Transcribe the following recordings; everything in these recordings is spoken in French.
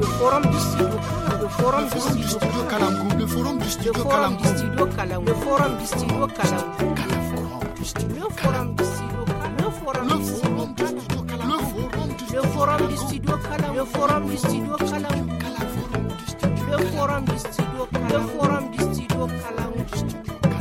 le forum du studio Kalamgou, le forum du studio Kalamgou, le forum du studio Kalamgou, le forum du studio Kalamgou, le forum du studio Kalamgou, le forum du studio Kalamgou, le forum du studio Kalamgou, le forum du studio Kalamgou, le forum du studio Kalamgou, le forum du studio Kalamgou.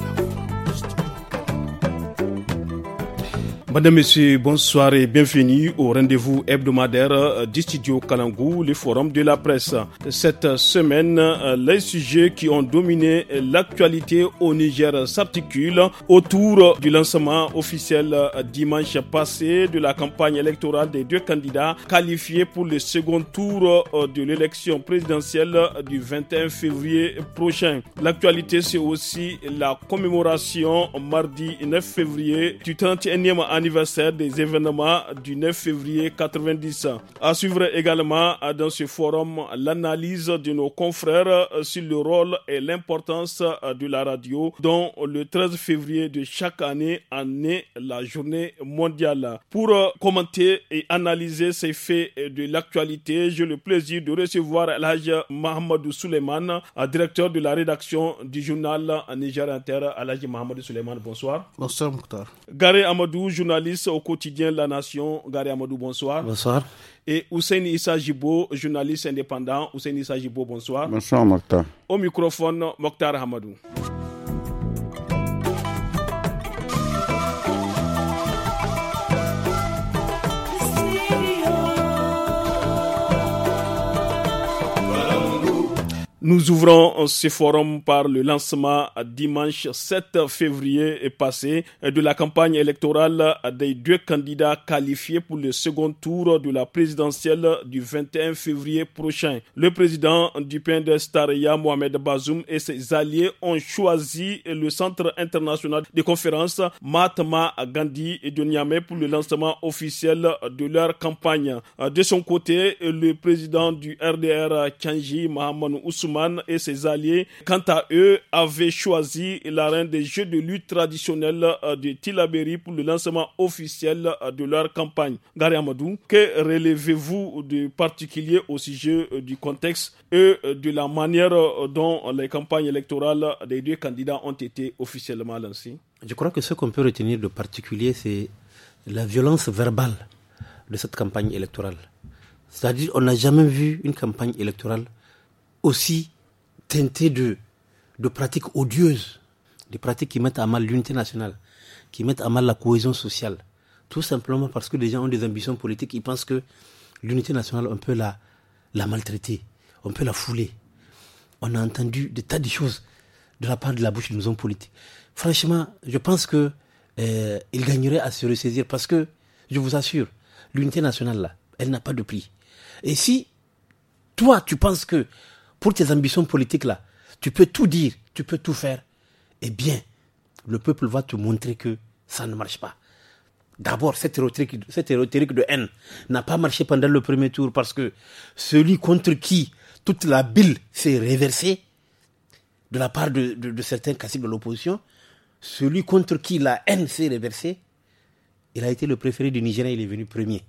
Madame, Messieurs, bonsoir et bienvenue au rendez-vous hebdomadaire du studio Kalangu, le forum de la presse. Cette semaine, les sujets qui ont dominé l'actualité au Niger s'articulent autour du lancement officiel dimanche passé de la campagne électorale des deux candidats qualifiés pour le second tour de l'élection présidentielle du 21 février prochain. L'actualité, c'est aussi la commémoration mardi 9 février du 31e anniversaire des événements du 9 février 90. À suivre également dans ce forum l'analyse de nos confrères sur le rôle et l'importance de la radio, dont le 13 février de chaque année en est la journée mondiale. Pour commenter et analyser ces faits de l'actualité, j'ai le plaisir de recevoir Alhaji Mahamadou Suleiman, directeur de la rédaction du journal Niger Inter. Alhaji Mahamadou Suleiman, bonsoir. Bonsoir Mokhtar. Garé Amadou, journaliste au quotidien La Nation. Garé Amadou, bonsoir. Bonsoir. Et Hussein Issa Jibo, journaliste indépendant. Hussein Issa Jibo, bonsoir. Bonsoir Mokhtar. Au microphone, Mokhtar Hamadou. Nous ouvrons ce forum par le lancement dimanche 7 février passé de la campagne électorale des deux candidats qualifiés pour le second tour de la présidentielle du 21 février prochain. Le président du PNDS Taraya, Mohamed Bazoum, et ses alliés ont choisi le Centre international de conférences Mahatma Gandhi de Niamey pour le lancement officiel de leur campagne. De son côté, le président du RDR Tchangi, Mahamadou Ousmane, et ses alliés, quant à eux, avaient choisi l'arène des jeux de lutte traditionnels de Tillabéri pour le lancement officiel de leur campagne. Gary Amadou, que relevez-vous de particulier au sujet du contexte et de la manière dont les campagnes électorales des deux candidats ont été officiellement lancées? Je crois que ce qu'on peut retenir de particulier, c'est la violence verbale de cette campagne électorale. C'est-à-dire, on n'a jamais vu une campagne électorale aussi teintée de pratiques odieuses, des pratiques qui mettent à mal l'unité nationale, qui mettent à mal la cohésion sociale. Tout simplement parce que les gens ont des ambitions politiques, ils pensent que l'unité nationale, on peut la maltraiter, on peut la fouler. On a entendu des tas de choses de la part de la bouche de nos hommes politiques. Franchement, je pense que ils gagneraient à se ressaisir parce que, je vous assure, l'unité nationale, là, elle n'a pas de prix. Et si toi, tu penses que pour tes ambitions politiques là, tu peux tout dire, tu peux tout faire, eh bien, le peuple va te montrer que ça ne marche pas. D'abord, cette rhétorique de haine n'a pas marché pendant le premier tour parce que celui contre qui toute la bile s'est réversée de la part de certains caciques de l'opposition, celui contre qui la haine s'est réversée, il a été le préféré du Nigérien, il est venu premier.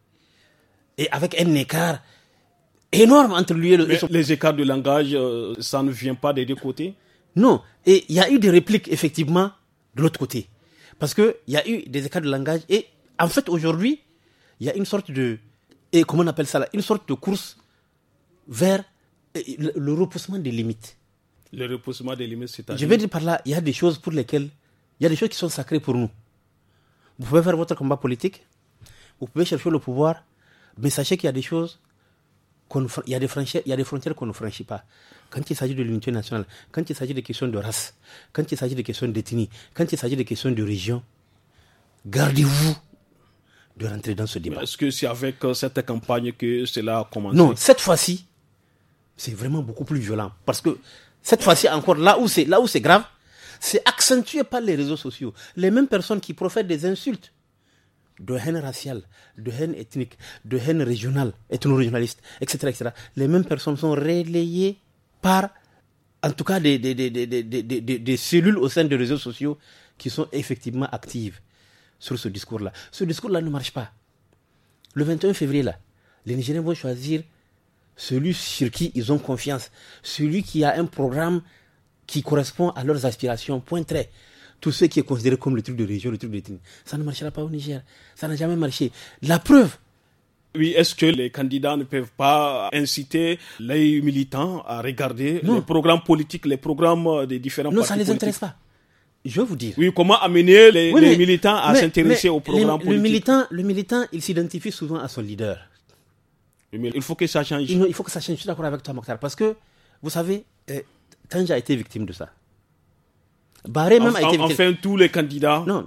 Et avec un écart énorme entre lui et les écarts de langage, ça ne vient pas des deux côtés? Non, et il y a eu des répliques effectivement de l'autre côté. Parce qu'il y a eu des écarts de langage et en fait aujourd'hui, il y a une sorte de, et comment on appelle ça là, une sorte de course vers le repoussement des limites. Le repoussement des limites, c'est-à-dire? Je vais dire par là, il y a des choses pour lesquelles, il y a des choses qui sont sacrées pour nous. Vous pouvez faire votre combat politique, vous pouvez chercher le pouvoir, mais sachez qu'il y a des choses, il y a des frontières qu'on ne franchit pas. Quand il s'agit de l'unité nationale, quand il s'agit de questions de race, quand il s'agit de questions d'ethnie, quand il s'agit de questions de région, gardez-vous de rentrer dans ce débat. Est-ce que c'est avec cette campagne que cela a commencé? Non, cette fois-ci, c'est vraiment beaucoup plus violent. Parce que cette fois-ci encore, là où c'est grave, c'est accentué par les réseaux sociaux. Les mêmes personnes qui profèrent des insultes de haine raciale, de haine ethnique, de haine régionale, ethno-régionaliste, etc., etc. Les mêmes personnes sont relayées par, en tout cas, des cellules au sein des réseaux sociaux qui sont effectivement actives sur ce discours-là. Ce discours-là ne marche pas. Le 21 février, là, les Nigériens vont choisir celui sur qui ils ont confiance, celui qui a un programme qui correspond à leurs aspirations, point trait. Tout ce qui est considéré comme le truc de région, le truc d'ethnie, ça ne marchera pas au Niger. Ça n'a jamais marché. La preuve. Oui, est-ce que les candidats ne peuvent pas inciter les militants à regarder les programmes politiques, les programmes des différents partis politiques? Non, ça ne les intéresse pas. Je vais vous dire. Oui, comment amener les militants à s'intéresser aux programmes politiques? Le militant, il s'identifie souvent à son leader. Mais il faut que ça change. Il faut que ça change. Je suis d'accord avec toi, Mokhtar. Parce que, vous savez, Tanja a été victime de ça. Barré même a été victime. Enfin, tous les candidats. Non,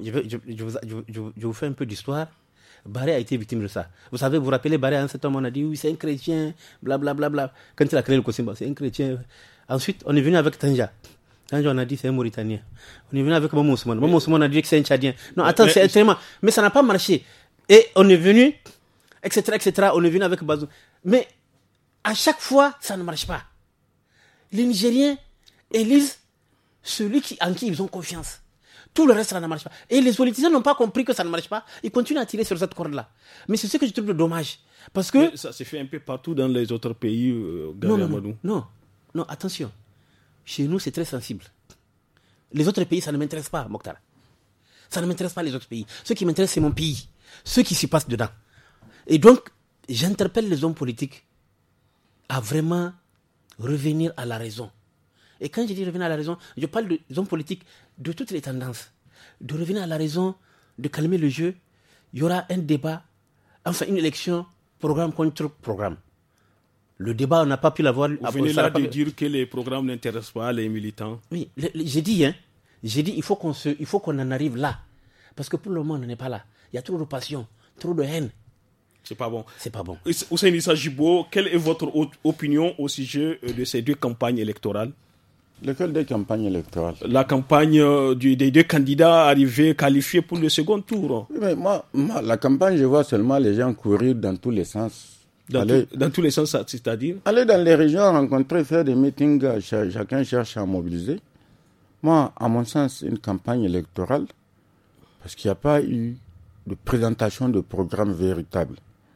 je vous fais un peu d'histoire. Barré a été victime de ça. Vous savez, vous vous rappelez, Barré, à un certain moment, on a dit, oui, c'est un chrétien, blablabla. Bla, bla, bla. Quand il a créé le Kosimba, c'est un chrétien. Ensuite, on est venu avec Tanja. Tanja, on a dit, c'est un Mauritanien. On est venu avec Maman Ousmane. Maman Ousmane a dit que c'est un Tchadien. Non, attends, c'est extrêmement. Mais ça n'a pas marché. Et on est venu, etc. On est venu avec Bazoum. Mais à chaque fois, ça ne marche pas. Les Nigériens élisent celui en qui ils ont confiance. Tout le reste, ça ne marche pas. Et les politiciens n'ont pas compris que ça ne marche pas. Ils continuent à tirer sur cette corde-là. Mais c'est ce que je trouve dommage. Parce que... Mais ça se fait un peu partout dans les autres pays, Non, attention. Chez nous, c'est très sensible. Les autres pays, ça ne m'intéresse pas, Mokhtar. Ça ne m'intéresse pas, les autres pays. Ce qui m'intéresse, c'est mon pays. Ce qui s'y passe dedans. Et donc, j'interpelle les hommes politiques à vraiment revenir à la raison. Et quand je dis revenir à la raison, je parle des hommes politiques de toutes les tendances. De revenir à la raison, de calmer le jeu. Il y aura un débat, enfin une élection, programme contre programme. Le débat, on n'a pas pu l'avoir. Vous venez là de dire que les programmes n'intéressent pas les militants. Oui, j'ai dit, il faut qu'on en arrive là. Parce que pour le moment, on n'en est pas là. Il y a trop de passion, trop de haine. C'est pas bon. C'est pas bon. Hussein Issa Jibo, quelle est votre opinion au sujet de ces deux campagnes électorales? Lesquelles des campagnes électorales? La campagne des deux candidats arrivés qualifiés pour le second tour. Oui, mais moi, la campagne, je vois seulement les gens courir dans tous les sens. Dans tous les sens, c'est-à-dire? Aller dans les régions, rencontrer, faire des meetings, chacun cherche à mobiliser. Moi, à mon sens, une campagne électorale, parce qu'il n'y a pas eu de présentation de programme véritable.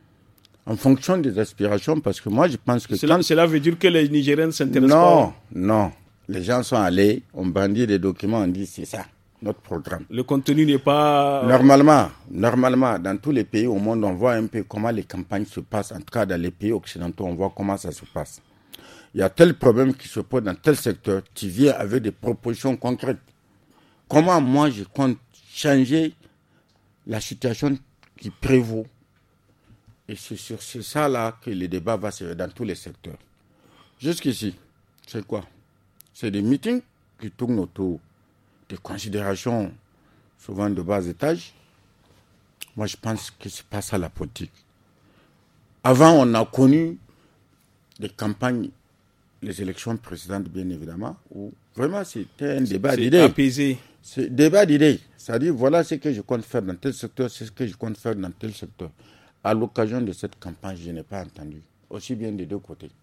En fonction des aspirations, parce que moi, je pense que... Cela veut dire que les Nigériens ne s'intéressent pas? Non. Les gens sont allés, on bandit des documents, on dit c'est ça, notre programme. Le contenu n'est pas... Normalement, dans tous les pays au monde, on voit un peu comment les campagnes se passent. En tout cas, dans les pays occidentaux, on voit comment ça se passe. Il y a tel problème qui se pose dans tel secteur, tu viens avec des propositions concrètes. Comment moi, je compte changer la situation qui prévaut? Et c'est sur ça là que le débat va se faire dans tous les secteurs. Jusqu'ici, c'est quoi? C'est des meetings qui tournent autour des considérations souvent de bas étage. Moi, je pense que c'est pas ça la politique. Avant, on a connu des campagnes, les élections précédentes, bien évidemment, où vraiment c'était un débat d'idées. C'est apaisé. C'est débat d'idées. C'est-à-dire, voilà ce que je compte faire dans tel secteur, c'est ce que je compte faire dans tel secteur. À l'occasion de cette campagne, je n'ai pas entendu. Aussi bien des deux côtés.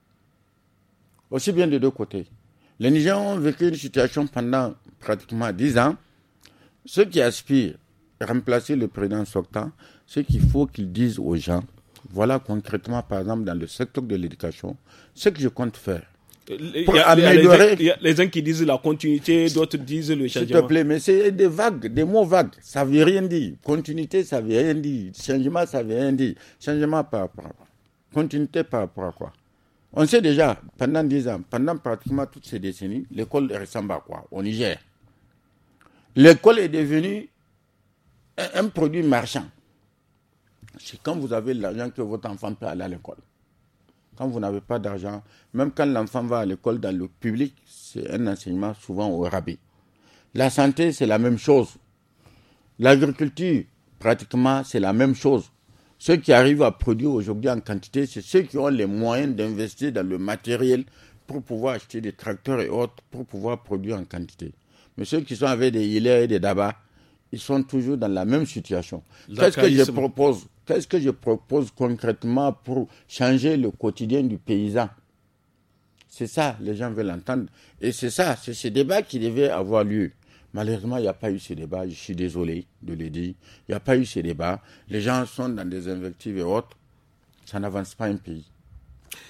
Les Nigériens ont vécu une situation pendant pratiquement 10 ans. Ceux qui aspirent à remplacer le président sortant, c'est qu'il faut qu'ils disent aux gens, voilà concrètement, par exemple, dans le secteur de l'éducation, ce que je compte faire. Il y a les uns qui disent la continuité, d'autres disent le changement. S'il te plaît, mais c'est des vagues, des mots vagues. Ça ne veut rien dire. Continuité, ça ne veut rien dire. Changement, ça ne veut rien dire. Changement par rapport à quoi? Continuité par rapport à quoi? On sait déjà, pendant 10 ans, pendant pratiquement toutes ces décennies, l'école ressemble à quoi? Au Niger. L'école est devenue un produit marchand. C'est quand vous avez l'argent que votre enfant peut aller à l'école. Quand vous n'avez pas d'argent, même quand l'enfant va à l'école dans le public, c'est un enseignement souvent au rabais. La santé, c'est la même chose. L'agriculture, pratiquement, c'est la même chose. Ceux qui arrivent à produire aujourd'hui en quantité, c'est ceux qui ont les moyens d'investir dans le matériel pour pouvoir acheter des tracteurs et autres, pour pouvoir produire en quantité. Mais ceux qui sont avec des hilets et des dabas, ils sont toujours dans la même situation. Qu'est-ce que je propose concrètement pour changer le quotidien du paysan? C'est ça, les gens veulent entendre. Et c'est ça, c'est ce débat qui devait avoir lieu. Malheureusement, il n'y a pas eu ce débat. Je suis désolé de le dire. Il n'y a pas eu ce débat. Les gens sont dans des invectives et autres. Ça n'avance pas un pays.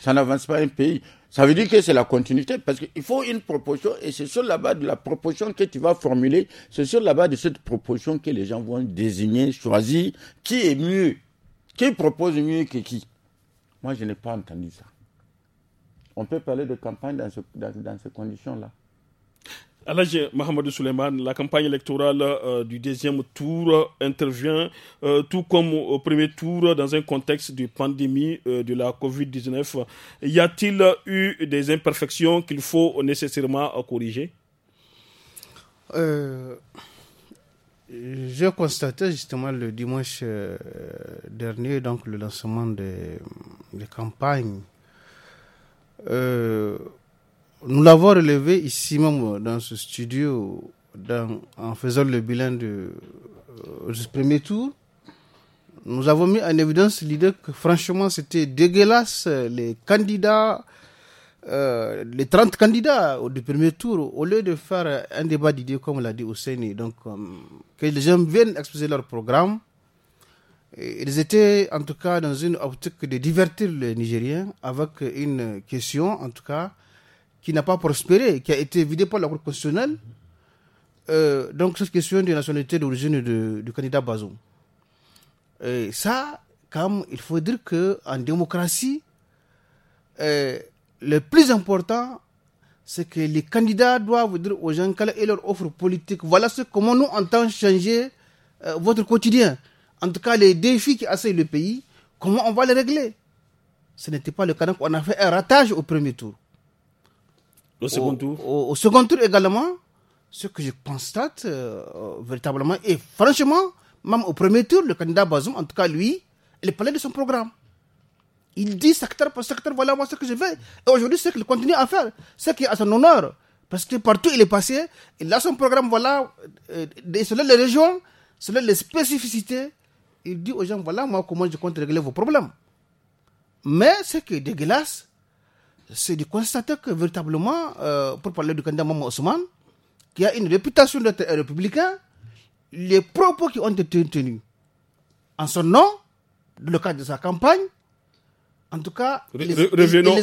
ça n'avance pas un pays. Ça veut dire que c'est la continuité, parce qu'il faut une proposition, et c'est sur la base de la proposition que tu vas formuler, c'est sur la base de cette proposition que les gens vont désigner, choisir qui est mieux, qui propose mieux que qui. Moi, je n'ai pas entendu ça. On peut parler de campagne dans ces conditions-là. Alhaji Mahamadou Souleymane, la campagne électorale du deuxième tour intervient tout comme au premier tour dans un contexte de pandémie de la Covid-19. Y a-t-il eu des imperfections qu'il faut nécessairement corriger? J'ai constaté justement le dimanche dernier donc le lancement des campagnes. Nous l'avons relevé ici même dans ce studio en faisant le bilan du premier tour. Nous avons mis en évidence l'idée que franchement c'était dégueulasse. Les candidats, les 30 candidats du premier tour, au lieu de faire un débat d'idées comme l'a dit Ousseini, donc que les gens viennent exposer leur programme, ils étaient en tout cas dans une optique de divertir les Nigériens avec une question en tout cas qui n'a pas prospéré, qui a été évidée par la Cour constitutionnelle. Donc, cette question de nationalité d'origine du candidat Bazoum. Et ça, comme il faut dire qu'en démocratie, le plus important, c'est que les candidats doivent dire aux gens quelle est leur offre politique. Voilà comment nous entendons changer votre quotidien. En tout cas, les défis qui assaillent le pays, comment on va les régler. Ce n'était pas le cas. Donc, on a fait un ratage au premier tour. Au second tour. Au second tour également, ce que je constate véritablement, et franchement, même au premier tour, le candidat Bazoum, en tout cas lui, il parlait de son programme. Il dit secteur par secteur, voilà moi ce que je fais. Et aujourd'hui, c'est qu'il continue à faire. C'est qui est à son honneur. Parce que partout il est passé, il a son programme, voilà, selon les régions, selon les spécificités, il dit aux gens, voilà moi comment je compte régler vos problèmes. Mais ce qui est dégueulasse, c'est de constater que véritablement, pour parler du candidat Maman Ousmane, qui a une réputation d'être républicain, les propos qui ont été tenus en son nom, dans le cadre de sa campagne, en tout cas... Revenons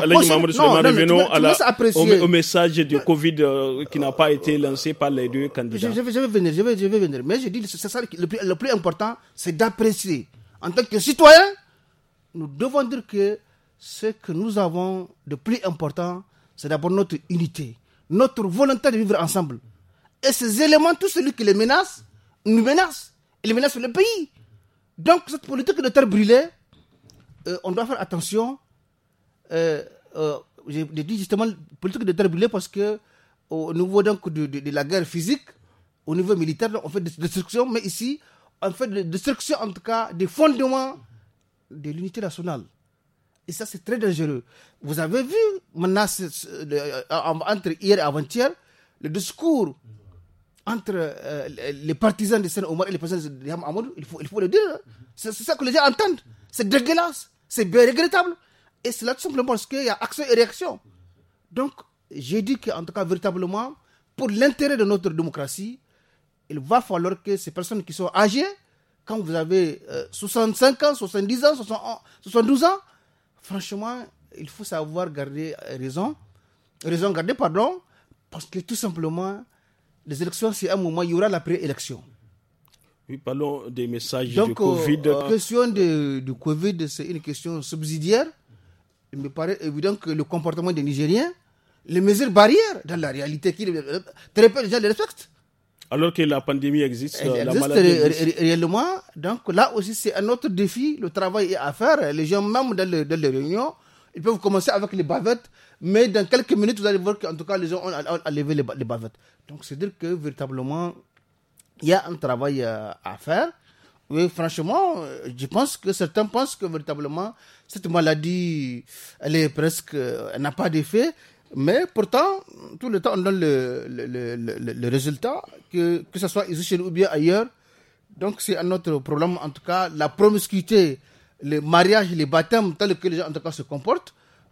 au message du Covid qui n'a pas été lancé par les deux candidats. Je vais venir. Mais je dis, c'est ça le plus important, c'est d'apprécier. En tant que citoyen, nous devons dire que ce que nous avons de plus important, c'est d'abord notre unité, notre volonté de vivre ensemble. Et ces éléments, tout celui qui les menace, nous menace. Il menace le pays. Donc, cette politique de terre brûlée, on doit faire attention. J'ai dit justement politique de terre brûlée parce que au niveau donc de la guerre physique, au niveau militaire, on fait des destructions, mais ici, on fait des destructions en tout cas des fondements de l'unité nationale. Et ça, c'est très dangereux. Vous avez vu, maintenant, entre hier et avant-hier, le discours entre les partisans de Sen Omar et les partisans de Ham Amadou, il faut le dire. C'est ça que les gens entendent. C'est dégueulasse. C'est bien regrettable. Et c'est là tout simplement parce qu'il y a action et réaction. Donc, j'ai dit qu'en tout cas, véritablement, pour l'intérêt de notre démocratie, il va falloir que ces personnes qui sont âgées, quand vous avez 65 ans, 70 ans, 72 ans, franchement, il faut savoir garder raison garder, parce que tout simplement, les élections, c'est un moment, il y aura la pré-élection. Oui, parlons des messages donc, du Covid. La question du Covid, c'est une question subsidiaire. Il me paraît évident que le comportement des Nigériens, les mesures barrières, dans la réalité, très peu de gens les respectent. Alors que la pandémie existe, la maladie existe. Réellement, donc là aussi, c'est un autre défi. Le travail est à faire. Les gens, même dans les réunions, ils peuvent commencer avec les bavettes, mais dans quelques minutes, vous allez voir qu'en tout cas, les gens ont enlevé les bavettes. Donc, c'est dire que véritablement, il y a un travail à faire. Oui, franchement, je pense que certains pensent que véritablement, cette maladie, elle n'a pas d'effet. Mais pourtant, tout le temps, on donne le résultat, que ce soit ici chez nous ou bien ailleurs. Donc, c'est un autre problème. En tout cas, la promiscuité, les mariages, les baptêmes, tels que les gens en tout cas se comportent,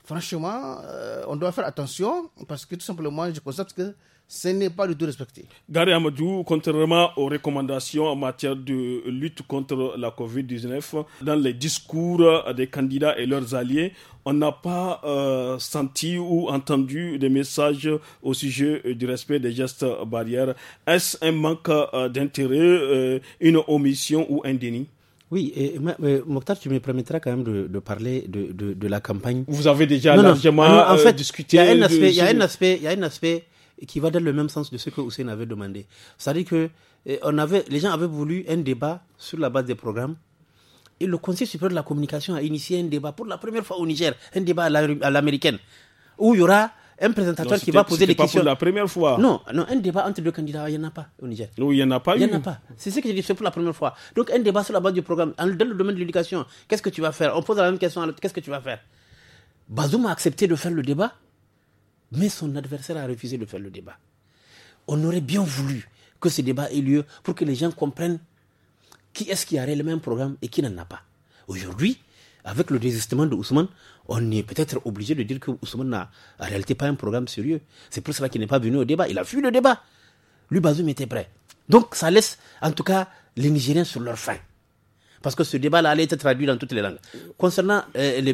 franchement, on doit faire attention parce que tout simplement, je constate que ce n'est pas du tout respecté. Gary Amadou, contrairement aux recommandations en matière de lutte contre la COVID-19, dans les discours des candidats et leurs alliés, on n'a pas senti ou entendu des messages au sujet du respect des gestes barrières. Est-ce un manque d'intérêt, une omission ou un déni? Oui, Mokhtar, tu me permettras quand même de parler de la campagne. Vous avez déjà largement discuté. Il y a un aspect qui va dans le même sens de ce que Hussein avait demandé. C'est-à-dire que les gens avaient voulu un débat sur la base des programmes. Et le Conseil supérieur de la communication a initié un débat pour la première fois au Niger, un débat à l'américaine, où il y aura un présentateur qui va poser des questions. Pour la première fois. Non, un débat entre deux candidats, il n'y en a pas au Niger. Non, il n'y en a pas. Il n'y en a pas. C'est ce que j'ai dit, c'est pour la première fois. Donc un débat sur la base du programme, dans le domaine de l'éducation, qu'est-ce que tu vas faire? On pose la même question à l'autre, qu'est-ce que tu vas faire? Bazoum a accepté de faire le débat, mais son adversaire a refusé de faire le débat. On aurait bien voulu que ce débat ait lieu pour que les gens comprennent qui est-ce qui a réellement un programme et qui n'en a pas. Aujourd'hui, avec le désistement de Ousmane, on est peut-être obligé de dire que Ousmane n'a en réalité pas un programme sérieux. C'est pour cela qu'il n'est pas venu au débat. Il a fui le débat. Lui, Bazoum était prêt. Donc, ça laisse en tout cas les Nigériens sur leur faim. Parce que ce débat-là allait être traduit dans toutes les langues. Concernant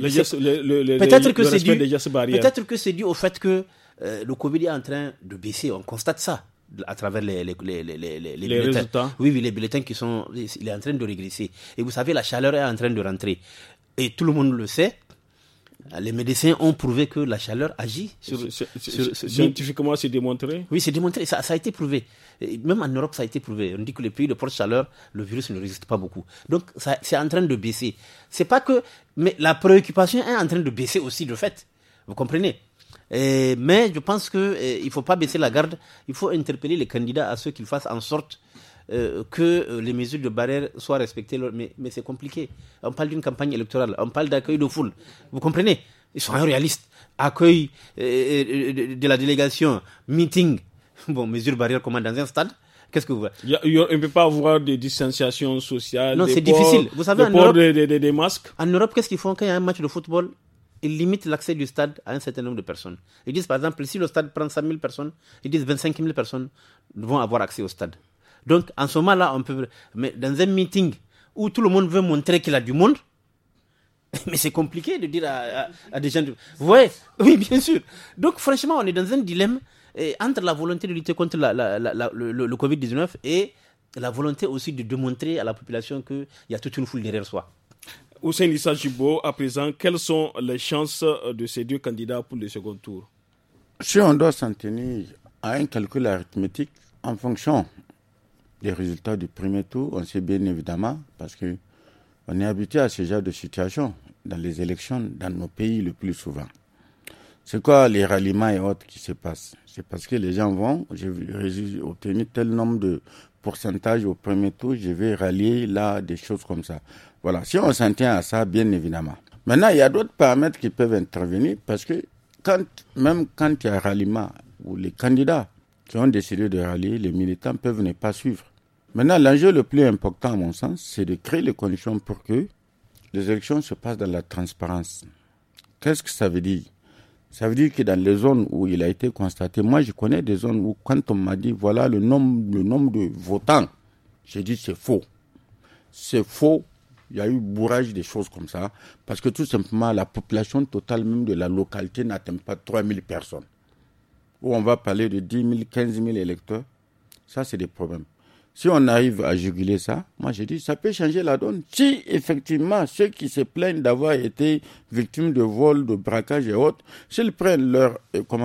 peut-être que c'est dû au fait que le Covid est en train de baisser. On constate ça à travers les résultats. Oui, les bulletins il est en train de régresser. Et vous savez, la chaleur est en train de rentrer. Et tout le monde le sait. Les médecins ont prouvé que la chaleur agit scientifiquement, c'est démontré. Oui, c'est démontré. Ça a été prouvé. Et même en Europe, ça a été prouvé. On dit que les pays de forte chaleur, le virus ne résiste pas beaucoup. Donc, c'est en train de baisser. C'est pas que... Mais la préoccupation est en train de baisser aussi, de fait. Vous comprenez? Mais je pense qu'il ne faut pas baisser la garde. Il faut interpeller les candidats à ce qu'ils fassent en sorte que les mesures de barrière soient respectées. Mais c'est compliqué. On parle d'une campagne électorale. On parle d'accueil de foule. Vous comprenez? Ils sont réalistes. Accueil de la délégation, meeting. Bon, mesures barrières comment dans un stade? Qu'est-ce que vous voulez? On ne peut pas avoir des distanciations sociales. Non, c'est difficile. Vous savez, en Europe, des masques. En Europe, qu'est-ce qu'ils font quand il y a un match de football? Ils limitent l'accès du stade à un certain nombre de personnes. Ils disent, par exemple, si le stade prend 100 000 personnes, ils disent 25 000 personnes vont avoir accès au stade. Donc, en ce moment-là, on peut... Mais dans un meeting où tout le monde veut montrer qu'il a du monde, mais c'est compliqué de dire à des gens... Vous voyez? Oui, bien sûr. Donc, franchement, on est dans un dilemme entre la volonté de lutter contre le Covid-19 et la volonté aussi de démontrer à la population qu'il y a toute une foule derrière soi. Hussein Issa Jibo, à présent, quelles sont les chances de ces deux candidats pour le second tour? Si on doit s'en tenir à un calcul arithmétique en fonction des résultats du premier tour, on sait bien évidemment, parce qu'on est habitué à ce genre de situation dans les élections dans nos pays le plus souvent. C'est quoi les ralliements et autres qui se passent? C'est parce que les gens vont, j'ai obtenu tel nombre de pourcentage au premier tour, je vais rallier là, des choses comme ça. Voilà, si on s'en tient à ça, bien évidemment. Maintenant, il y a d'autres paramètres qui peuvent intervenir parce que même quand il y a un ralliement où les candidats qui ont décidé de rallier, les militants peuvent ne pas suivre. Maintenant, l'enjeu le plus important, à mon sens, c'est de créer les conditions pour que les élections se passent dans la transparence. Qu'est-ce que ça veut dire? Ça veut dire que dans les zones où il a été constaté, moi je connais des zones où quand on m'a dit voilà le nombre de votants, j'ai dit c'est faux. C'est faux. Il y a eu bourrage des choses comme ça parce que tout simplement la population totale même de la localité n'atteint pas 3000 personnes. Où on va parler de 10 000, 15 000 électeurs, ça c'est des problèmes. Si on arrive à juguler ça, moi j'ai dit ça peut changer la donne. Si effectivement ceux qui se plaignent d'avoir été victimes de vol, de braquage et autres, s'ils prennent leur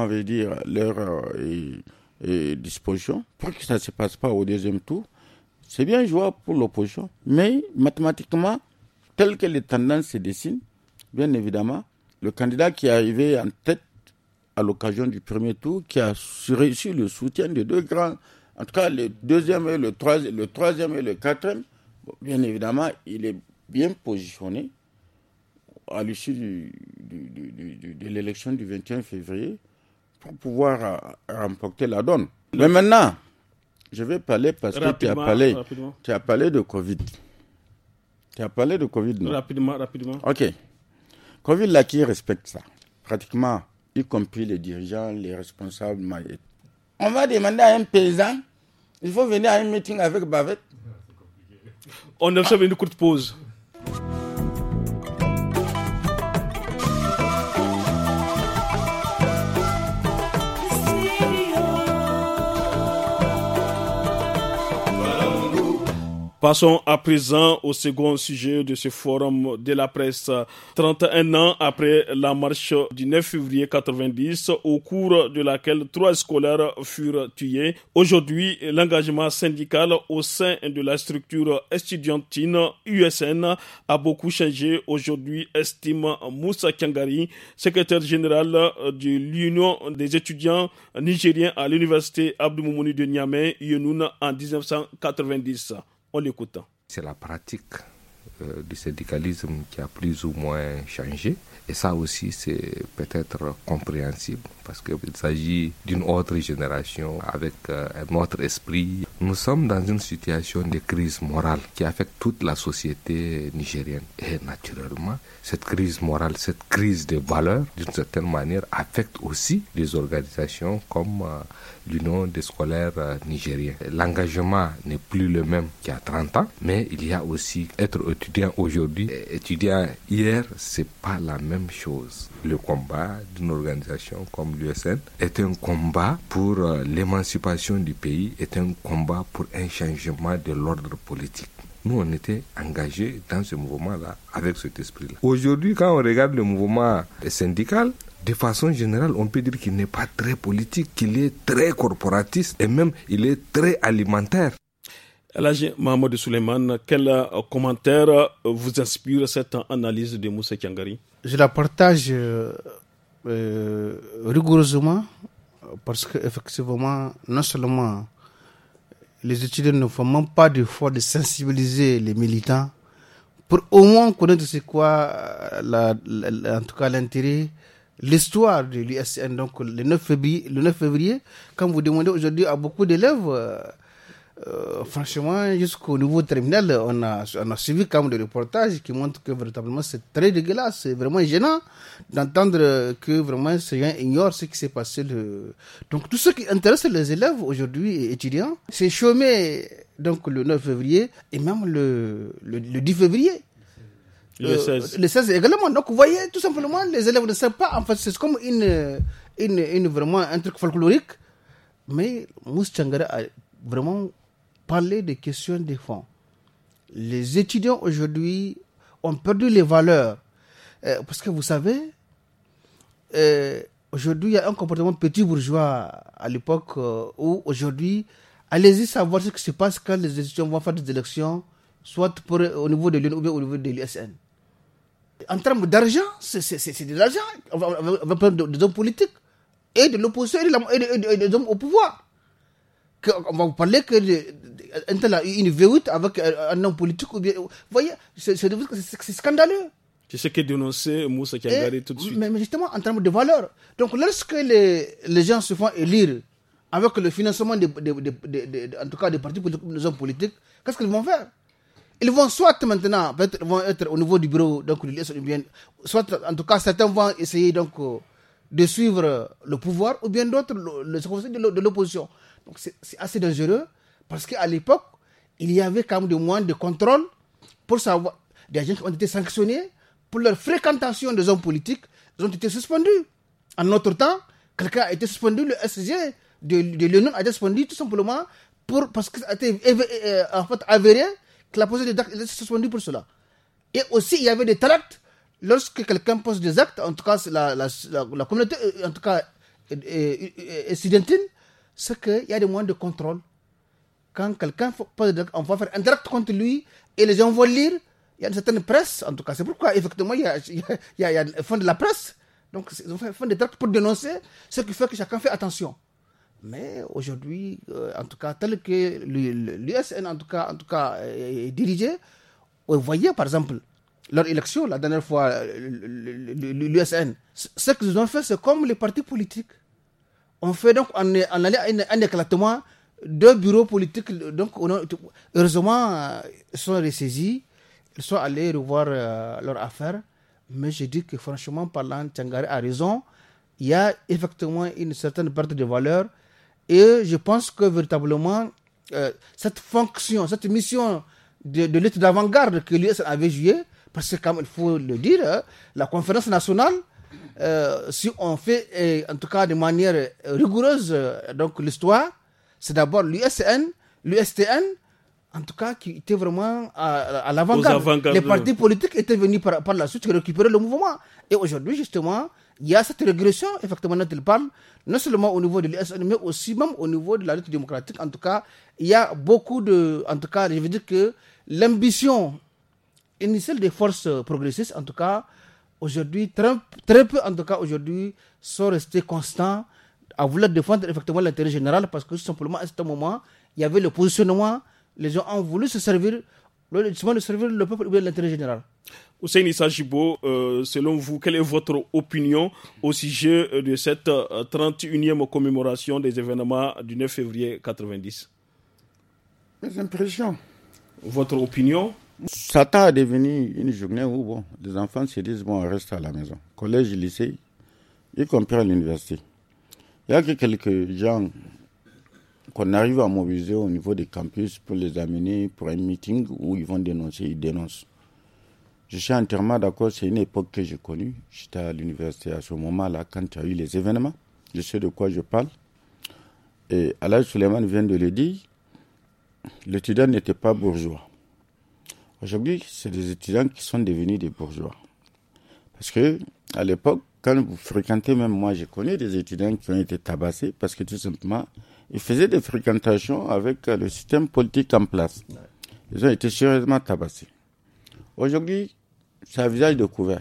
disposition pour que ça ne se passe pas au deuxième tour, c'est bien jouable pour l'opposition. Mais mathématiquement, tel que les tendances se dessinent, bien évidemment, le candidat qui est arrivé en tête à l'occasion du premier tour, qui a reçu le soutien de deux grands, en tout cas le deuxième et le troisième et le quatrième, bien évidemment, il est bien positionné à l'issue de l'élection du 21 février pour pouvoir remporter la donne. Mais maintenant, je vais parler parce que tu as parlé de Covid. Tu as parlé de Covid, non? Rapidement. Ok. Covid, là, qui respecte ça? pratiquement, y compris les dirigeants, les responsables. On va demander à un paysan, il faut venir à un meeting avec bavette. On observe une courte pause. Passons à présent au second sujet de ce forum de la presse. 31 ans après la marche du 9 février 90, au cours de laquelle 3 scolaires furent tués. Aujourd'hui, l'engagement syndical au sein de la structure estudiantine USN a beaucoup changé. Aujourd'hui, estime Moussa Kiangari, secrétaire général de l'Union des étudiants nigériens à l'université Abdou Moumouni de Niamey, Yenoun, en 1990. On l'écoute. C'est la pratique du syndicalisme qui a plus ou moins changé. Et ça aussi, c'est peut-être compréhensible parce qu'il s'agit d'une autre génération avec un autre esprit. Nous sommes dans une situation de crise morale qui affecte toute la société nigérienne. Et naturellement, cette crise morale, cette crise des valeurs, d'une certaine manière, affecte aussi les organisations comme l'Union des scolaires nigériens. L'engagement n'est plus le même qu'il y a 30 ans, mais il y a aussi être étudiant aujourd'hui, étudiant hier, c'est pas la même chose. Le combat d'une organisation comme l'USN est un combat pour l'émancipation du pays, est un combat pour un changement de l'ordre politique. Nous, on était engagés dans ce mouvement-là, avec cet esprit-là. Aujourd'hui, quand on regarde le mouvement syndical, de façon générale, on peut dire qu'il n'est pas très politique, qu'il est très corporatiste et même il est très alimentaire. Elhadji Mahamadou Souleymane, quel commentaire vous inspire cette analyse de Moussa Kiangari? Je la partage rigoureusement parce qu'effectivement, non seulement les étudiants ne font même pas d'effort de sensibiliser les militants pour au moins connaître c'est quoi, en tout cas l'intérêt, l'histoire de l'USN. Donc le 9 février, quand vous demandez aujourd'hui à beaucoup d'élèves, franchement, jusqu'au niveau terminal, on a suivi quand même des reportages qui montrent que véritablement c'est très dégueulasse, c'est vraiment gênant d'entendre que vraiment ces gens ignorent ce qui s'est passé. Donc tout ce qui intéresse les élèves aujourd'hui et étudiants, c'est chômer donc le 9 février et même le 10 février. Le 16 également. Donc vous voyez, tout simplement, les élèves ne savent pas. En fait, c'est comme vraiment un truc folklorique. Mais Moussa Kiangari a vraiment parler des questions de fond. Les étudiants aujourd'hui ont perdu les valeurs. Parce que vous savez, aujourd'hui, il y a un comportement petit bourgeois à l'époque où aujourd'hui, allez-y savoir ce qui se passe quand les étudiants vont faire des élections, soit au niveau de l'UN ou bien au niveau de l'USN. En termes d'argent, c'est de l'argent. On va prendre des hommes politiques et de l'opposition et des hommes au pouvoir. On va vous parler qu'un tel a eu une V8 avec un homme politique. Ou bien, vous voyez, c'est scandaleux. C'est ce que dénonçait Moussa Kiangari tout de suite. Mais justement, en termes de valeur. Donc, lorsque les gens se font élire avec le financement en tout cas des partis politiques, des hommes politiques, qu'est-ce qu'ils vont faire? Ils vont soit maintenant vont être au niveau du bureau, donc soit en tout cas certains vont essayer donc de suivre le pouvoir, ou bien d'autres le conseil de l'opposition. Donc c'est assez dangereux parce qu'à l'époque, il y avait quand même des moyens de contrôle pour savoir. Des gens qui ont été sanctionnés pour leur fréquentation des hommes politiques, ils ont été suspendus. En notre temps, quelqu'un a été suspendu, le SG de l'UNON a été suspendu tout simplement parce qu'il a été en fait avéré que la posé des actes, il a été suspendu pour cela. Et aussi, il y avait des tracts. Lorsque quelqu'un pose des actes, en tout cas la communauté, en tout cas estudiantine, c'est qu'il y a des moyens de contrôle. Quand quelqu'un pose des actes, on va faire un tract contre lui et les gens vont lire. Il y a une certaine presse, en tout cas. C'est pourquoi, effectivement, il y a le fond de la presse. Donc, ils font des tracts pour dénoncer, ce qui fait que chacun fait attention. Mais aujourd'hui, en tout cas, tel que l'USN, en tout cas, est dirigé, vous voyez, par exemple, leur élection, la dernière fois, l'USN, ce qu'ils ont fait, c'est comme les partis politiques. On fait donc, on allait à un éclatement de bureaux politiques. Donc, heureusement, ils sont ressaisis, ils sont allés revoir leur affaire. Mais je dis que franchement parlant, Tchangari a raison. Il y a effectivement une certaine perte de valeur. Et je pense que véritablement, cette fonction, cette mission de lutte d'avant-garde que l'USN avait jouée, parce que comme il faut le dire, la conférence nationale, si on fait en tout cas de manière rigoureuse donc l'histoire, c'est d'abord l'USN, l'USTN, en tout cas qui était vraiment à l'avant-garde. Les partis politiques étaient venus par la suite récupérer le mouvement. Et aujourd'hui, justement, il y a cette régression, effectivement, dont il parle, non seulement au niveau de l'USN, mais aussi même au niveau de la lutte démocratique. En tout cas, il y a beaucoup de... En tout cas, je veux dire que l'ambition initiale des forces progressistes, en tout cas, aujourd'hui, très peu, en tout cas, aujourd'hui, sont restés constants à vouloir défendre effectivement l'intérêt général parce que, tout simplement, à ce moment, il y avait le positionnement, les gens ont voulu se servir, de servir le peuple ou bien l'intérêt général. Hussein Issa Jibo, selon vous, quelle est votre opinion au sujet de cette 31e commémoration des événements du 9 février 1990 ? Mes impressions. Votre opinion ? Ça tend à devenir une journée où bon, les enfants se disent bon, on reste à la maison. Collège, lycée, y compris à l'université. Il y a que quelques gens qu'on arrive à mobiliser au niveau des campus pour les amener pour un meeting où ils vont dénoncer, ils dénoncent. Je suis entièrement d'accord, c'est une époque que j'ai connue. J'étais à l'université à ce moment-là, quand il y a eu les événements. Je sais de quoi je parle. Et Alhaji Suleiman vient de le dire, l'étudiant n'était pas bourgeois. Aujourd'hui, c'est des étudiants qui sont devenus des bourgeois. Parce que à l'époque, quand vous fréquentez, même moi, j'ai connu des étudiants qui ont été tabassés parce que tout simplement, ils faisaient des fréquentations avec le système politique en place. Ils ont été sérieusement tabassés. Aujourd'hui, c'est un visage découvert.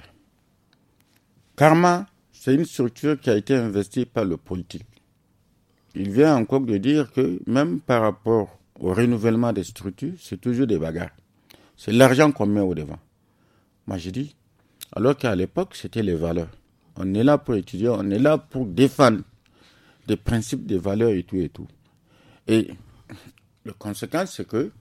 Karma, c'est une structure qui a été investie par le politique. Il vient encore de dire que même par rapport au renouvellement des structures, c'est toujours des bagarres. C'est l'argent qu'on met au devant. Moi, je dis, alors qu'à l'époque, c'était les valeurs. On est là pour étudier, on est là pour défendre des principes, des valeurs et tout et tout. Et la conséquence, c'est que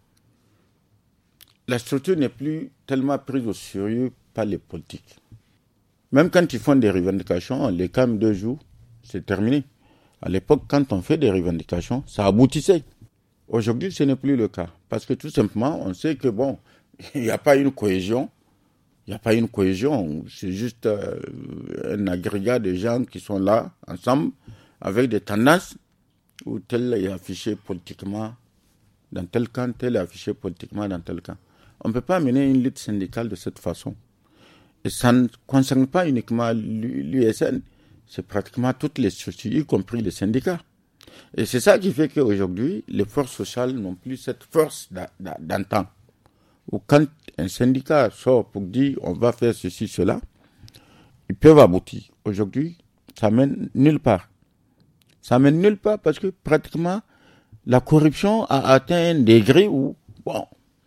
la structure n'est plus tellement prise au sérieux par les politiques. Même quand ils font des revendications, on les calme 2 jours, c'est terminé. À l'époque, quand on fait des revendications, ça aboutissait. Aujourd'hui, ce n'est plus le cas. Parce que tout simplement, on sait que bon, il n'y a pas une cohésion. Il n'y a pas une cohésion. C'est juste un agrégat de gens qui sont là, ensemble, avec des tendances où tel est affiché politiquement dans tel camp, tel est affiché politiquement dans tel camp. On ne peut pas mener une lutte syndicale de cette façon. Et ça ne concerne pas uniquement l'USN, c'est pratiquement toutes les structures, y compris les syndicats. Et c'est ça qui fait qu'aujourd'hui, les forces sociales n'ont plus cette force d'antan. Ou quand un syndicat sort pour dire on va faire ceci, cela, ils peuvent aboutir. Aujourd'hui, ça mène nulle part. Ça mène nulle part parce que pratiquement la corruption a atteint un degré où, bon,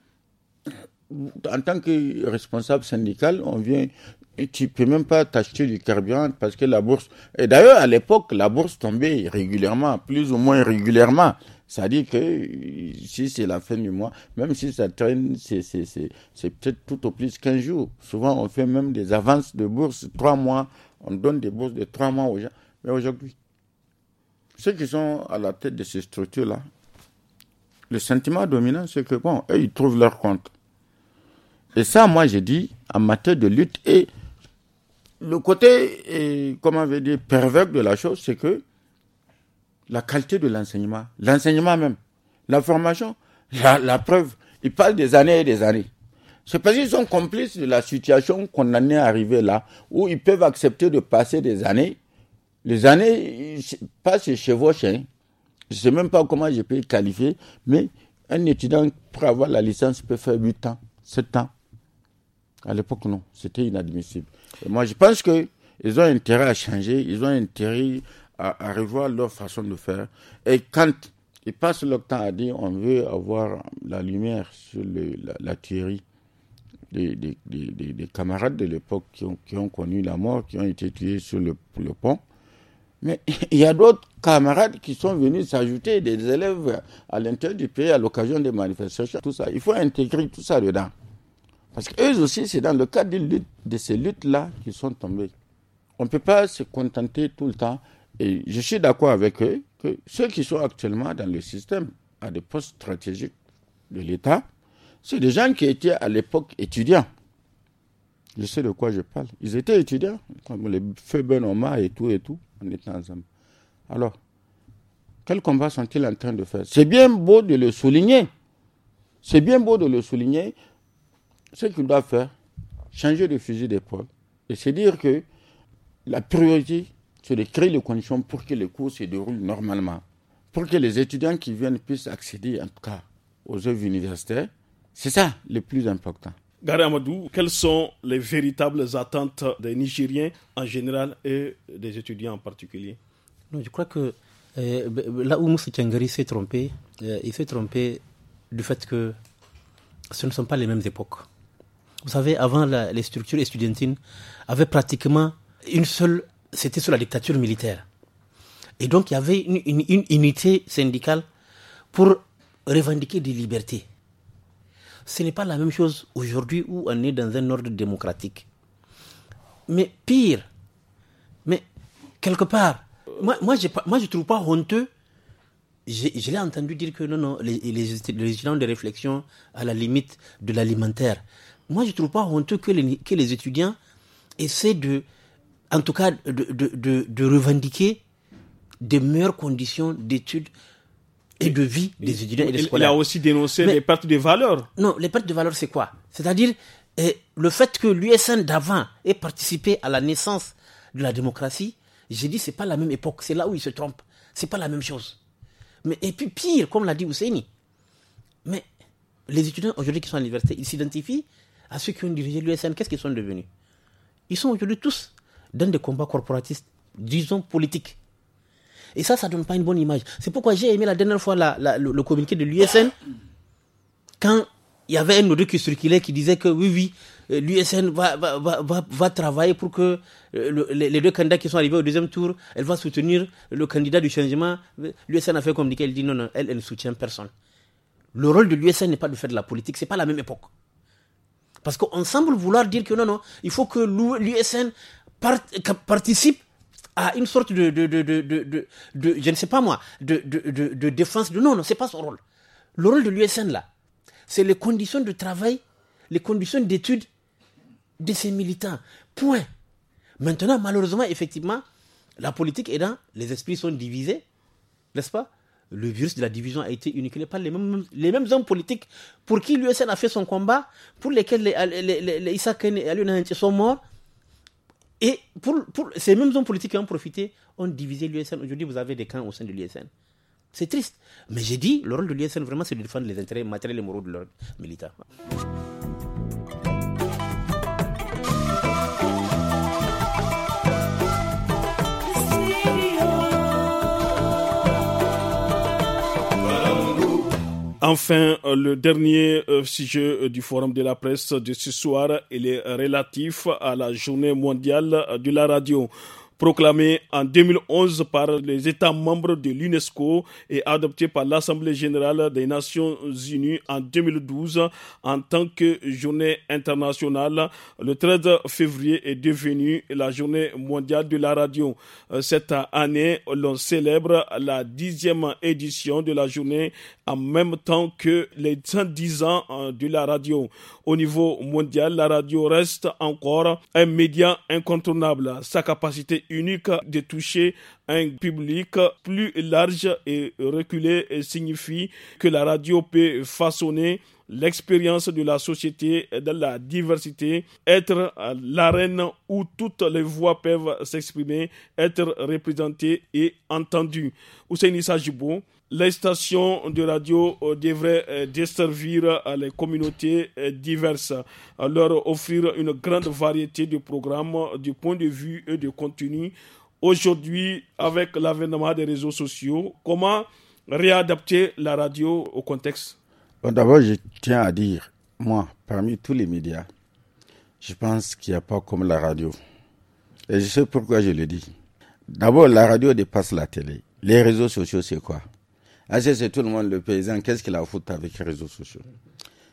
en tant que responsable syndical, on vient, et tu peux même pas t'acheter du carburant parce que la bourse, et d'ailleurs à l'époque, la bourse tombait régulièrement, plus ou moins régulièrement. C'est-à-dire que si c'est la fin du mois, même si ça traîne, c'est peut-être tout au plus 15 jours. Souvent, on fait même des avances de bourse 3 mois. On donne des bourses de 3 mois aux gens. Mais aujourd'hui, ceux qui sont à la tête de ces structures-là, le sentiment dominant, c'est que bon, eux, ils trouvent leur compte. Et ça, moi, j'ai dit, en matière de lutte, et le côté, comment on veut dire, pervers de la chose, c'est que la qualité de l'enseignement même, la formation, la preuve, ils parlent des années et des années. C'est parce qu'ils sont complices de la situation qu'on en est arrivé là, où ils peuvent accepter de passer des années. Les années passent chez chevauche. Je ne sais même pas comment je peux qualifier, mais un étudiant pour avoir la licence peut faire 8 ans, 7 ans. À l'époque, non, c'était inadmissible. Et moi, je pense qu'ils ont intérêt à changer, ils ont intérêt à revoir leur façon de faire. Et quand ils passent leur temps à dire on veut avoir la lumière sur la tuerie des camarades de l'époque qui ont connu la mort, qui ont été tués sur le pont, mais il y a d'autres camarades qui sont venus s'ajouter, des élèves à l'intérieur du pays à l'occasion des manifestations, tout ça. Il faut intégrer tout ça dedans. Parce qu'eux aussi, c'est dans le cadre de ces luttes-là qu'ils sont tombés. On ne peut pas se contenter tout le temps. Et je suis d'accord avec eux que ceux qui sont actuellement dans le système à des postes stratégiques de l'État, c'est des gens qui étaient à l'époque étudiants. Je sais de quoi je parle. Ils étaient étudiants, comme les feux Benoma et tout, on était ensemble. Alors, quel combat sont-ils en train de faire? C'est bien beau de le souligner. C'est bien beau de le souligner. Ce qu'ils doivent faire, changer de fusil d'épaule. Et c'est dire que la priorité, c'est de créer les conditions pour que les cours se déroulent normalement. Pour que les étudiants qui viennent puissent accéder, en tout cas, aux œuvres universitaires. C'est ça le plus important. Gary Amadou, quelles sont les véritables attentes des Nigériens en général et des étudiants en particulier? Non, je crois que là où Moussa Tiangari s'est trompé, il s'est trompé du fait que ce ne sont pas les mêmes époques. Vous savez, avant, les structures estudiantines avaient pratiquement une seule... C'était sous la dictature militaire. Et donc, il y avait une unité syndicale pour revendiquer des libertés. Ce n'est pas la même chose aujourd'hui où on est dans un ordre démocratique. Mais pire, mais quelque part, moi je trouve pas honteux. Je l'ai entendu dire que non, les étudiants de réflexion à la limite de l'alimentaire. Moi, je trouve pas honteux que les étudiants essaient en tout cas, de revendiquer de meilleures conditions d'études et de vie des étudiants et des scolaires. Il a aussi dénoncé les pertes de valeur. Non, les pertes de valeur, c'est quoi? C'est-à-dire le fait que l'USN d'avant ait participé à la naissance de la démocratie, j'ai dit c'est pas la même époque, c'est là où il se trompe. C'est pas la même chose. Mais, et puis pire, comme l'a dit Ousseini, mais les étudiants aujourd'hui qui sont à l'université, ils s'identifient à ceux qui ont dirigé l'USN. Qu'est-ce qu'ils sont devenus? Ils sont aujourd'hui tous dans des combats corporatistes, disons politiques. Et ça ne donne pas une bonne image. C'est pourquoi j'ai aimé la dernière fois le communiqué de l'USN, quand il y avait un audio qui circulait qui disait que oui, l'USN va travailler pour que les deux candidats qui sont arrivés au deuxième tour, elle va soutenir le candidat du changement. L'USN a fait communiquer, elle dit non, elle ne soutient personne. Le rôle de l'USN n'est pas de faire de la politique, c'est pas la même époque. Parce qu'on semble vouloir dire que non, il faut que l'USN participe à une sorte de je ne sais pas moi, de défense. Non, c'est pas son rôle. Le rôle de l'USN là, c'est les conditions de travail, les conditions d'études de ces militants. Point. Maintenant, malheureusement, effectivement, la politique est dans, les esprits sont divisés, n'est-ce pas? Le virus de la division a été inoculé par les mêmes hommes politiques pour qui l'USN a fait son combat, pour lesquels les Issa Kane et Ali Nahanti sont morts. Et pour ces mêmes hommes politiques qui ont profité, ont divisé l'USN. Aujourd'hui, vous avez des camps au sein de l'USN. C'est triste. Mais j'ai dit, le rôle de l'USN, vraiment, c'est de défendre les intérêts matériels et moraux de leurs militants. Enfin, le dernier sujet du Forum de la presse de ce soir, il est relatif à la journée mondiale de la radio. Proclamé en 2011 par les États membres de l'UNESCO et adopté par l'Assemblée générale des Nations unies en 2012 en tant que journée internationale, le 13 février est devenu la journée mondiale de la radio. Cette année, l'on célèbre la 10e édition de la journée en même temps que les 110 ans de la radio. Au niveau mondial, la radio reste encore un média incontournable. Sa capacité unique de toucher un public plus large et reculé signifie que la radio peut façonner l'expérience de la société dans la diversité, être l'arène où toutes les voix peuvent s'exprimer, être représentées et entendues. Ousseini Sajibo, les stations de radio devraient desservir les communautés diverses, leur offrir une grande variété de programmes du point de vue et de contenu. Aujourd'hui, avec l'avènement des réseaux sociaux, comment réadapter la radio au contexte? D'abord, je tiens à dire, moi, parmi tous les médias, je pense qu'il n'y a pas comme la radio. Et je sais pourquoi je le dis. D'abord, la radio dépasse la télé. Les réseaux sociaux, c'est quoi? C'est tout le monde, le paysan, qu'est-ce qu'il a à foutre avec les réseaux sociaux?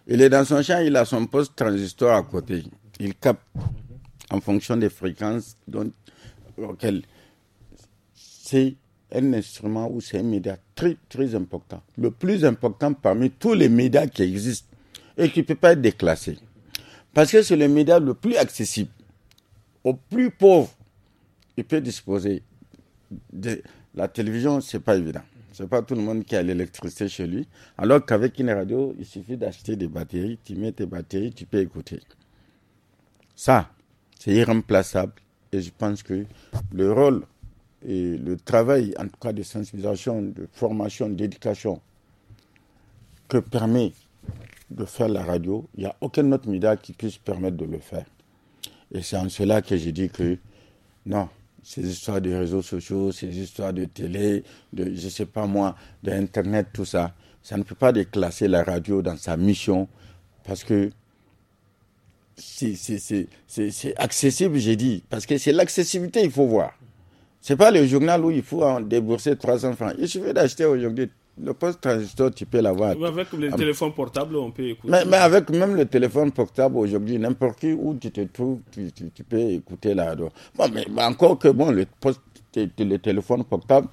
Il est dans son champ, il a son poste transistor à côté. Il capte en fonction des fréquences auxquelles c'est un instrument ou c'est un média très, très important. Le plus important parmi tous les médias qui existent et qui ne peut pas être déclassé. Parce que c'est le média le plus accessible. Au plus pauvre, il peut disposer de la télévision, c'est pas évident. C'est pas tout le monde qui a l'électricité chez lui. Alors qu'avec une radio, il suffit d'acheter des batteries, tu mets tes batteries, tu peux écouter. Ça, c'est irremplaçable. Et je pense que le rôle et le travail, en tout cas de sensibilisation, de formation, d'éducation, que permet de faire la radio, il n'y a aucun autre média qui puisse permettre de le faire. Et c'est en cela que je dis que non, ces histoires de réseaux sociaux, ces histoires de télé, de je sais pas moi, d'internet, tout ça, ça ne peut pas déclasser la radio dans sa mission parce que c'est accessible, j'ai dit, parce que c'est l'accessibilité il faut voir. C'est pas le journal où il faut en débourser 300 francs. Il suffit d'acheter aujourd'hui le poste transistor, tu peux l'avoir. Avec le téléphone portable, on peut écouter. Mais avec même le téléphone portable aujourd'hui, n'importe qui où tu te trouves, tu peux écouter la radio. Bon, mais encore que bon, le téléphone portable,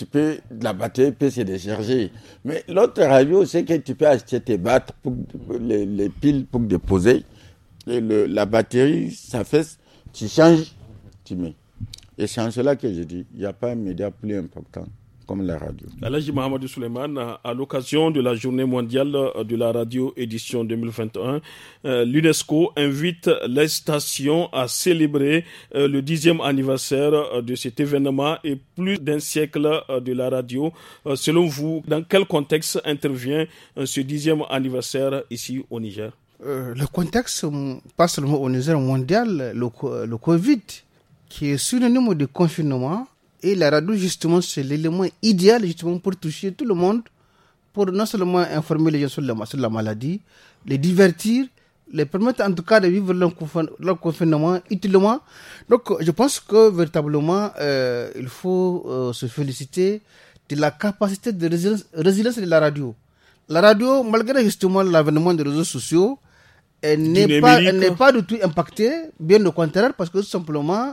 la batterie peut se décharger. Mais l'autre radio, c'est que tu peux acheter tes batteries, les piles pour déposer. Et la batterie, ça fait, tu changes, tu mets. Et c'est en cela que je dis, il n'y a pas un média plus important comme la radio. Alhaji Mohamedou Souleymane, à l'occasion de la Journée mondiale de la radio édition 2021, l'UNESCO invite les stations à célébrer le 10e anniversaire de cet événement et plus d'un siècle de la radio. Selon vous, dans quel contexte intervient ce 10e anniversaire ici au Niger? Le contexte, pas seulement au Niger mondial, le Covid, qui est synonyme de confinement, et la radio, justement, c'est l'élément idéal justement pour toucher tout le monde, pour non seulement informer les gens sur la maladie, les divertir, les permettre en tout cas de vivre leur confinement utilement. Donc, je pense que véritablement, il faut se féliciter de la capacité de résilience de la radio. La radio, malgré justement l'avènement des réseaux sociaux, elle n'est pas du tout impactée, bien au contraire, parce que tout simplement,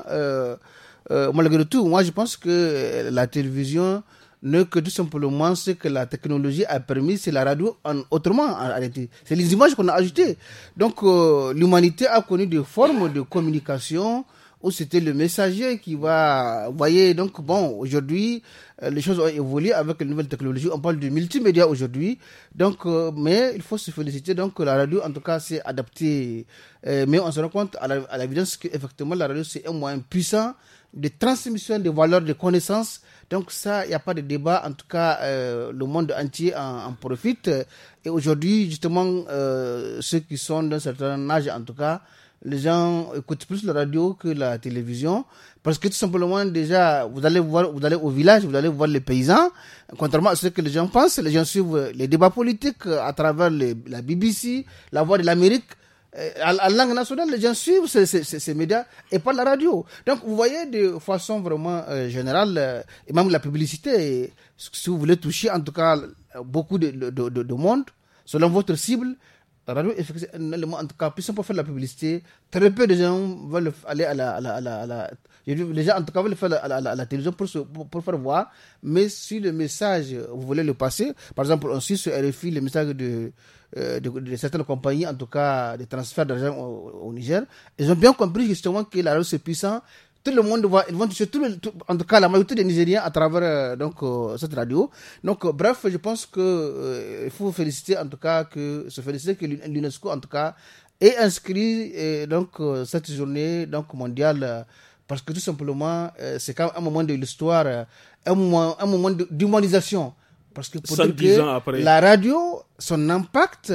malgré tout, moi je pense que la télévision n'est que tout simplement ce que la technologie a permis, c'est la radio autrement en réalité. C'est les images qu'on a ajoutées. Donc l'humanité a connu des formes de communication où c'était le messager qui va... Vous voyez, donc bon, aujourd'hui, les choses ont évolué avec les nouvelles technologies. On parle de multimédia aujourd'hui. Donc, mais il faut se féliciter. Donc, la radio, en tout cas, s'est adaptée. Mais on se rend compte à l'évidence qu'effectivement, la radio, c'est un moyen puissant de transmission des valeurs, de connaissances. Donc ça, il n'y a pas de débat. En tout cas, le monde entier en profite. Et aujourd'hui, justement, ceux qui sont d'un certain âge, en tout cas, les gens écoutent plus la radio que la télévision parce que tout simplement déjà vous allez au village, vous allez voir les paysans, contrairement à ce que les gens pensent. Les gens suivent les débats politiques à travers la BBC, la Voix de l'Amérique. En langue nationale, les gens suivent ces médias et pas la radio. Donc vous voyez de façon vraiment générale, et même la publicité, si vous voulez toucher en tout cas beaucoup de monde selon votre cible, la radio est un élément en tout cas puissant pour faire la publicité. Très peu de gens veulent aller à la les gens en tout cas veulent faire à la télévision pour faire voir. Mais si le message, vous voulez le passer, par exemple on suit sur RFI le message de certaines compagnies, en tout cas des transferts d'argent au Niger, ils ont bien compris justement que la radio c'est puissant. Tout le monde ils vont toucher en tout cas la majorité des Nigériens à travers cette radio. Donc bref, je pense que il faut féliciter en tout cas que l'UNESCO en tout cas ait inscrit cette journée mondiale parce que tout simplement c'est quand même un moment de l'histoire, un moment d'humanisation. Parce que pour dire que la radio, son impact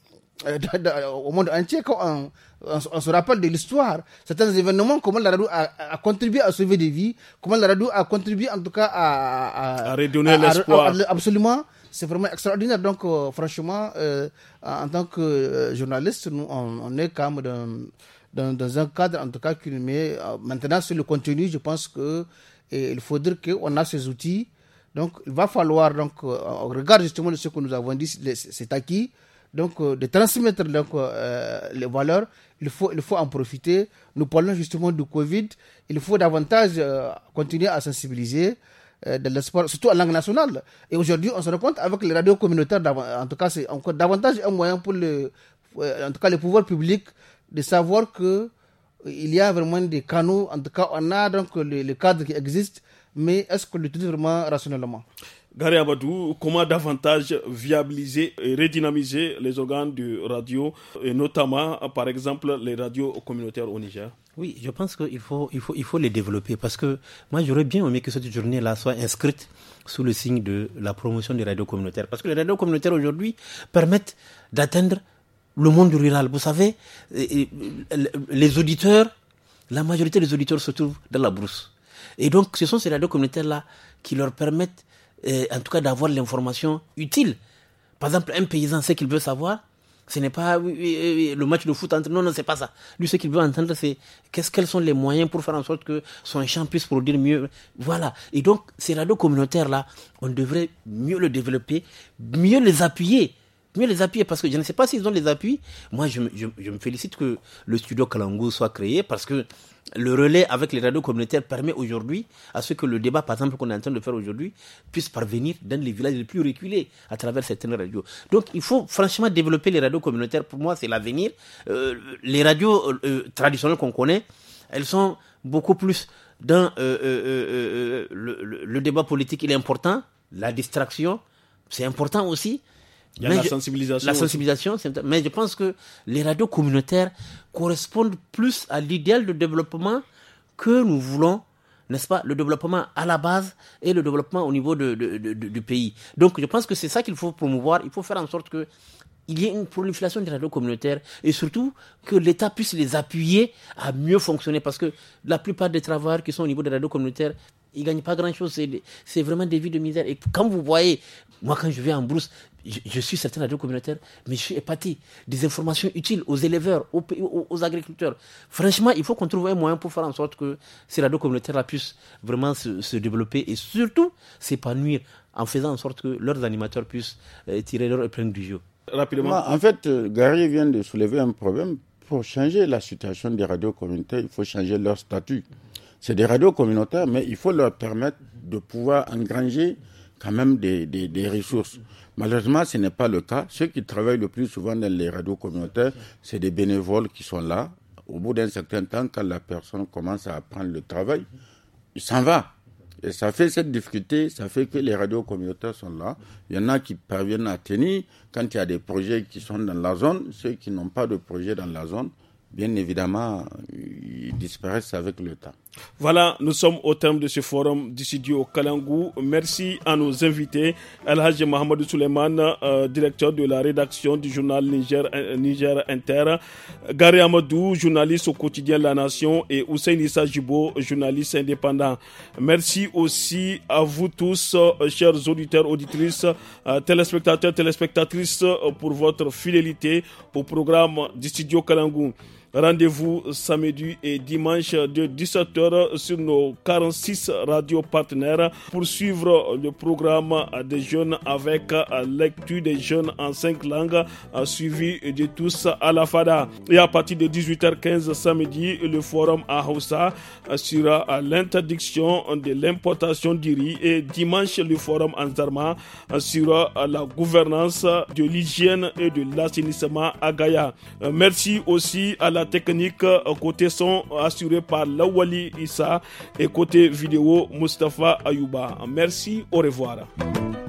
au monde entier, quand on se rappelle de l'histoire, certains événements, comment la radio a contribué à sauver des vies, comment la radio a contribué en tout cas à redonner l'espoir. Absolument, c'est vraiment extraordinaire. Donc franchement, en tant que journaliste, nous, on est quand même dans un cadre en tout cas qui met maintenant sur le contenu. Je pense que il faudrait qu'on a ces outils. Donc, il va falloir, on regarde justement ce que nous avons dit, c'est acquis. donc de transmettre donc, les valeurs, il faut en profiter. Nous parlons justement du Covid. Il faut davantage continuer à sensibiliser de l'espoir, surtout en langue nationale. Et aujourd'hui, on se rend compte avec les radios communautaires, en tout cas, c'est encore davantage un moyen pour en tout cas les pouvoirs publics de savoir que il y a vraiment des canaux. En tout cas, on a donc le cadre qui existe, mais est-ce qu'on l'utilise vraiment rationnellement? Gary Abadou, comment davantage viabiliser et redynamiser les organes de radio, et notamment, par exemple, les radios communautaires au Niger? Oui, je pense qu'il faut les développer, parce que moi, j'aurais bien aimé que cette journée-là soit inscrite sous le signe de la promotion des radios communautaires. Parce que les radios communautaires aujourd'hui permettent d'atteindre le monde rural. Vous savez, les auditeurs, la majorité des auditeurs se trouvent dans la brousse. Et donc, ce sont ces radios communautaires-là qui leur permettent en tout cas d'avoir l'information utile. Par exemple, un paysan, ce qu'il veut savoir, ce n'est pas le match de foot entre... Non, c'est pas ça. Lui, ce qu'il veut entendre, c'est quels sont les moyens pour faire en sorte que son champ puisse produire mieux. Voilà. Et donc, ces radios communautaires-là, on devrait mieux les développer, mieux les appuyer, parce que je ne sais pas s'ils ont les appuis. Moi, je me félicite que le studio Kalangu soit créé, parce que le relais avec les radios communautaires permet aujourd'hui à ce que le débat, par exemple, qu'on est en train de faire aujourd'hui, puisse parvenir dans les villages les plus reculés à travers certaines radios. Donc, il faut franchement développer les radios communautaires. Pour moi, c'est l'avenir. Les radios traditionnelles qu'on connaît, elles sont beaucoup plus dans le débat politique. Il est important. La distraction, c'est important aussi. Il y a la sensibilisation. Mais je pense que les radios communautaires correspondent plus à l'idéal de développement que nous voulons, n'est-ce pas, le développement à la base et le développement au niveau du pays. Donc je pense que c'est ça qu'il faut promouvoir. Il faut faire en sorte qu'il y ait une prolifération des radios communautaires et surtout que l'État puisse les appuyer à mieux fonctionner, parce que la plupart des travailleurs qui sont au niveau des radios communautaires, ils ne gagnent pas grand-chose. C'est vraiment des vies de misère. Et quand vous voyez, moi quand je vais en brousse, je suis certaines radios communautaires, mais je suis épaté. Des informations utiles aux éleveurs, aux agriculteurs. Franchement, il faut qu'on trouve un moyen pour faire en sorte que ces radios communautaires-là puissent vraiment se développer et surtout s'épanouir en faisant en sorte que leurs animateurs puissent tirer leur épingle du jeu. Rapidement. En fait, Gary vient de soulever un problème. Pour changer la situation des radios communautaires, il faut changer leur statut. C'est des radios communautaires, mais il faut leur permettre de pouvoir engranger quand même des ressources. Malheureusement, ce n'est pas le cas. Ceux qui travaillent le plus souvent dans les radios communautaires, c'est des bénévoles qui sont là. Au bout d'un certain temps, quand la personne commence à apprendre le travail, il s'en va. Et ça fait cette difficulté, ça fait que les radios communautaires sont là. Il y en a qui parviennent à tenir. Quand il y a des projets qui sont dans la zone, ceux qui n'ont pas de projet dans la zone, bien évidemment, ils disparaissent avec le temps. Voilà, nous sommes au terme de ce forum du studio Kalangu. Merci à nos invités, Al-Hajj Mohamed Suleiman, directeur de la rédaction du journal Niger Inter, Gary Amadou, journaliste au quotidien La Nation, et Hussein Issa Jibo, journaliste indépendant. Merci aussi à vous tous, chers auditeurs, auditrices, téléspectateurs, téléspectatrices, pour votre fidélité au programme du studio Kalangu. Rendez-vous samedi et dimanche de 17h sur nos 46 radios partenaires pour suivre le programme des jeunes avec lecture des jeunes en 5 langues suivi de tous à la FADA. Et à partir de 18h15 samedi, le forum à Hausa sur l'interdiction de l'importation du riz, et dimanche le forum en Zarma sur la gouvernance de l'hygiène et de l'assainissement à Gaïa. Merci aussi à la technique côté son assuré par Lawali Issa et côté vidéo Mustafa Ayouba. Merci, au revoir.